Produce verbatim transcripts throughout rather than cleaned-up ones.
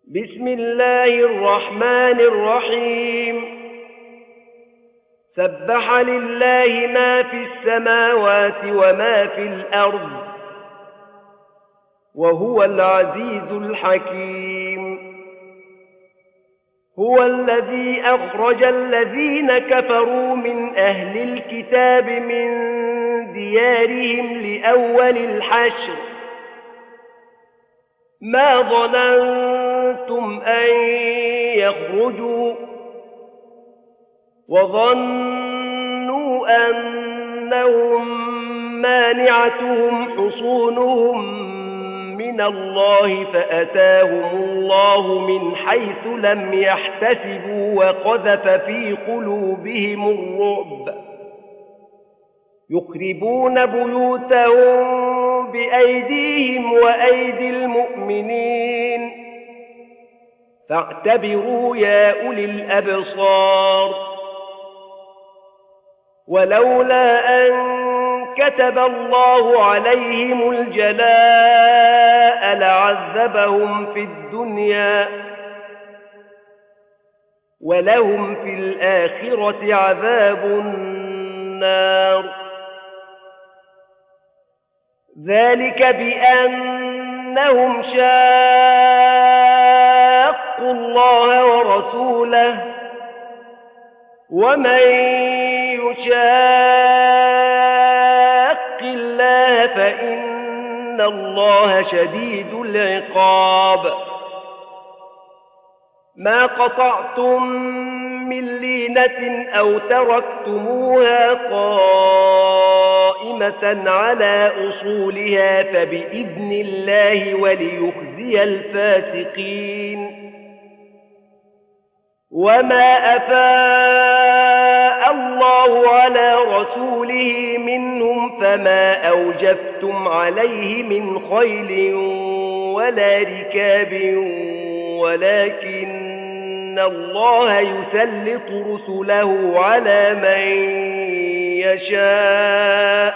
بسم الله الرحمن الرحيم سبح لله ما في السماوات وما في الأرض وهو العزيز الحكيم هو الذي أخرج الذين كفروا من أهل الكتاب من ديارهم لأول الحشر ما ظننتم أن يخرجوا وظنوا أنهم مانعتهم حصونهم من الله فأتاهم الله من حيث لم يحتسبوا وقذف في قلوبهم الرعب يخربون بيوتهم بأيديهم وأيدي المؤمنين فاعتبروا يا أولي الأبصار ولولا أن كتب الله عليهم الجلاء لعذبهم في الدنيا ولهم في الآخرة عذاب النار ذلك بأنهم شاقوا الله ورسوله ومن يشاق الله فإن الله شديد العقاب ما قطعتم من لينة أو تركتموها قائمة على أصولها فبإذن الله وليخزي الفاسقين وما أفاء الله على رسوله منهم فما أوجفتم عليه من خيل ولا ركاب ولكن الله يسلط رسله على من يشاء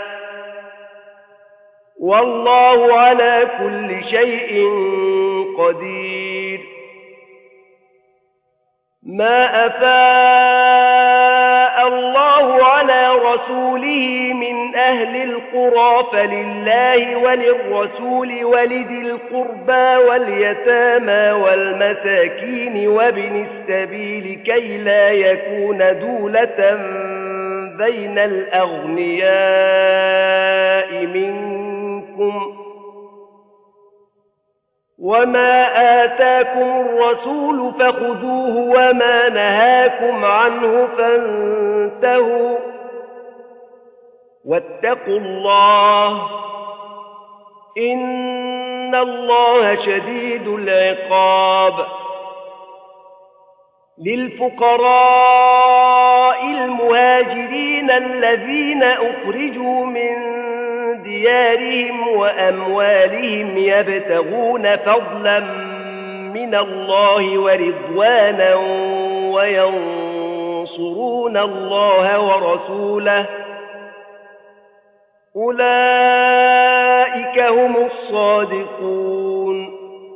والله على كل شيء قدير ما أفاء الله على رسوله من أهل القرى فلله وللرسول ولذي القربى واليتامى والمساكين وابن السبيل كي لا يكون دولة بين الأغنياء منكم وما آتاكم الرسول فخذوه وما نهاكم عنه فانتهوا واتقوا الله إن الله شديد العقاب للفقراء المهاجرين الذين أخرجوا من ديارهم وأموالهم يبتغون فضلا من الله ورضوانا وينصرون الله ورسوله أولئك هم الصادقون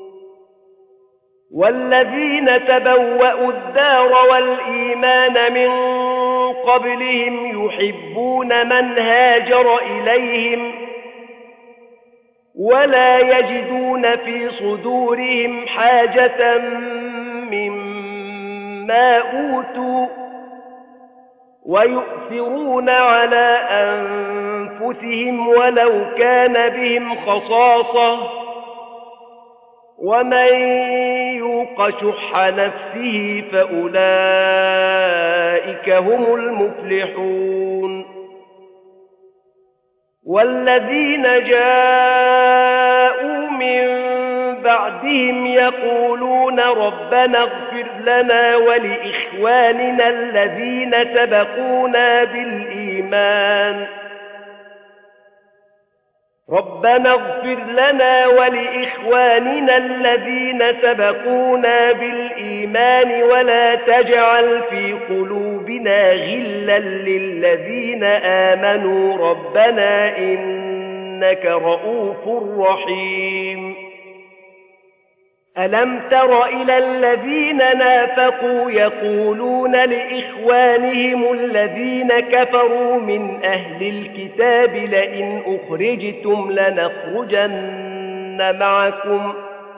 والذين تبوأوا الدار والإيمان من قبلهم يحبون من هاجر إليهم ولا يجدون في صدورهم حاجة مما أوتوا ويؤثرون على أنفسهم ولو كان بهم خصاصة ومن يوق شح نفسه فأولئك هم المفلحون والذين جاءوا من بعدهم يقولون ربنا اغفر لنا ولإخواننا الذين سبقونا بالإيمان ربنا اغفر لنا ولإخواننا الذين سبقونا بالإيمان ولا تجعل في قلوبنا غلا للذين آمنوا ربنا إنك رؤوف رحيم ألم تر إلى الذين نافقوا يقولون لإخوانهم الذين كفروا من أهل الكتاب لئن أخرجتم لنخرجن معكم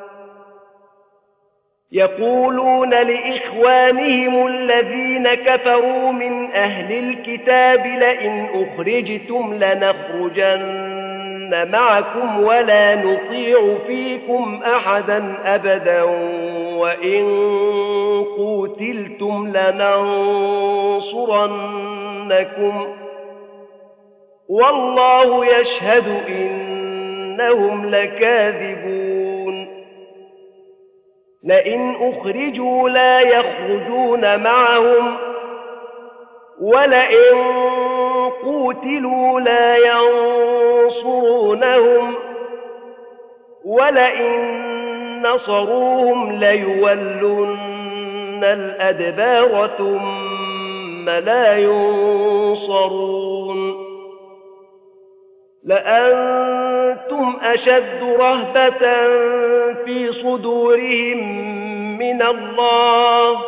يقولون لإخوانهم الذين كفروا من أهل الكتاب لئن أخرجتم لنخرجن معكم ولا نطيع فيكم أحدا أبدا وإن قوتلتم لننصرنكم والله يشهد إنهم لكاذبون لئن أخرجوا لا يخرجون معهم ولئن قوتلوا لا ينصرونهم ولئن نصروهم ليولن الأدبار ثم لا ينصرون لأنتم أشد رهبة في صدورهم من الله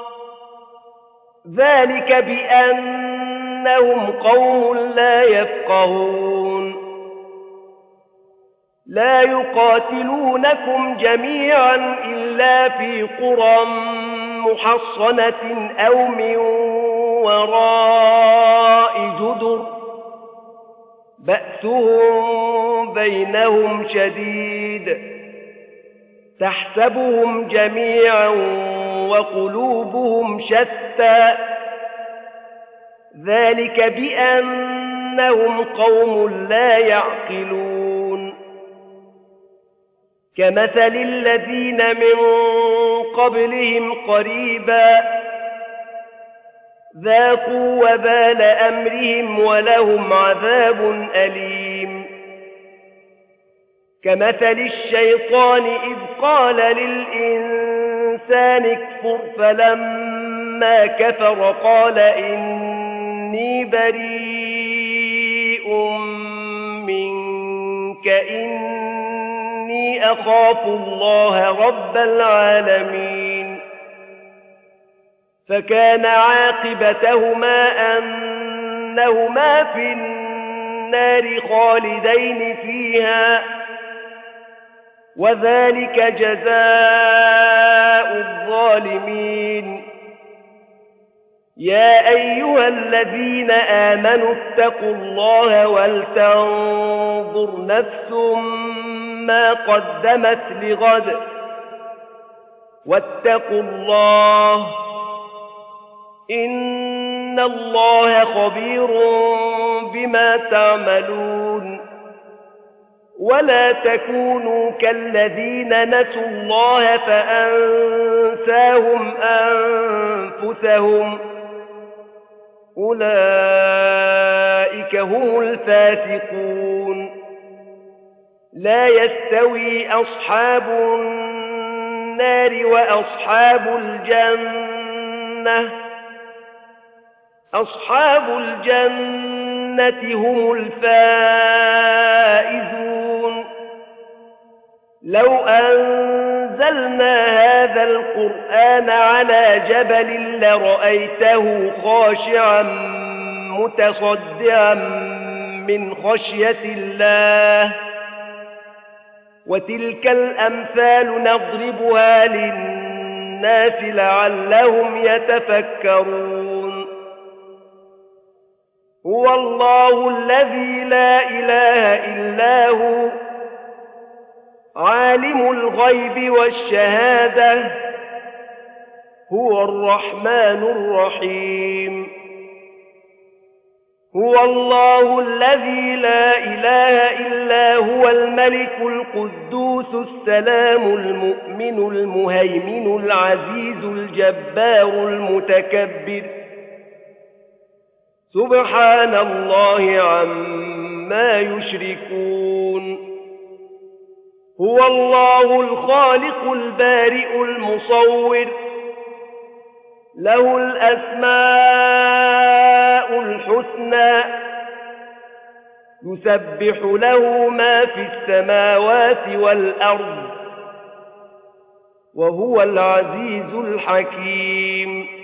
ذلك بأنهم قوم لا يفقهون لا يقاتلونكم جميعا إلا في قرى محصنة أو من وراء جدر بأسهم بينهم شديد تحسبهم جميعا وقلوبهم شتى ذلك بأنهم قوم لا يعقلون كمثل الذين من قبلهم قريبا ذاقوا وبال أمرهم ولهم عذاب أليم كمثل الشيطان إذ قال للإنسان اكفر فلما كفر قال إني بريء منك إني أخاف الله رب العالمين فكان عاقبتهما أنهما في النار خالدين فيها وذلك جزاء الظالمين يا أيها الذين آمنوا اتقوا الله ولتنظر نفس ما قدمت لغد واتقوا الله إن الله خبير بما تعملون ولا تكونوا كالذين نسوا الله فأنساهم أنفسهم أولئك هم الفاسقون لا يستوي أصحاب النار وأصحاب الجنة أصحاب الجنة هم الفائزون لو أنزلنا هذا القرآن على جبل لرأيته خاشعا متصدعا من خشية الله وتلك الأمثال نضربها للناس لعلهم يتفكرون هو الله الذي لا إله إلا هو عالم الغيب والشهادة هو الرحمن الرحيم هو الله الذي لا إله إلا هو الملك القدوس السلام المؤمن المهيمن العزيز الجبار المتكبر سبحان الله عما يشركون هو الله الخالق البارئ المصور له الأسماء الحسنى يسبح له ما في السماوات والأرض وهو العزيز الحكيم.